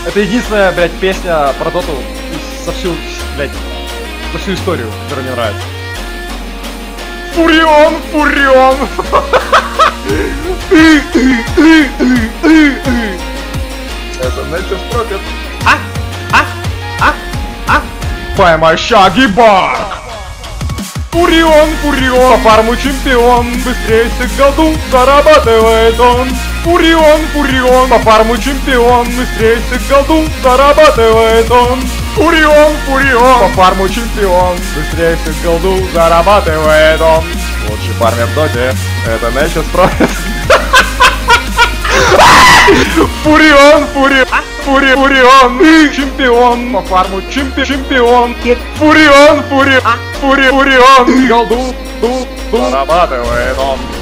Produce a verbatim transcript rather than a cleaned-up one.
Это единственная, блядь, песня про доту за всю, блядь, за всю историю, которая мне нравится. Фурион, Фурион! Это Nature's Prophet. А? А? А? А? Поймай Шаги Барк! Фурион, Фурион, по фарму чемпион, быстрее всех голду зарабатывает он. Фурион, Фурион, по фарму чемпион, быстрее всех голду зарабатывает он. Фурион, Фурион, по фарму чемпион, быстрее всех голду зарабатывает он. Лучший парень в доте, это Nature's Prophet. Фурион, Фурион, Фури, Фурион, чемпион, по фарму чемпи, чемпион. Фурион, Фурион, Фури, Фурион, голду, ду, ду, зарабатывает он.